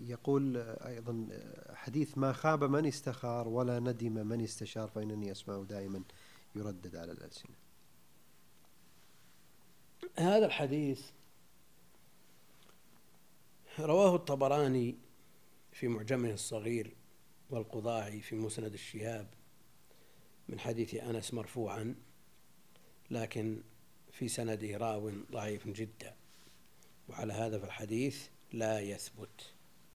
يقول أيضا حديث: ما خاب من استخار ولا ندم من استشار، فإنني أسمع دائما يردد على الألسنة. هذا الحديث رواه الطبراني في معجمه الصغير والقضاعي في مسند الشهاب من حديث أنس مرفوعا، لكن في سنده راو ضعيف جدا، وعلى هذا فالحديث لا يثبت.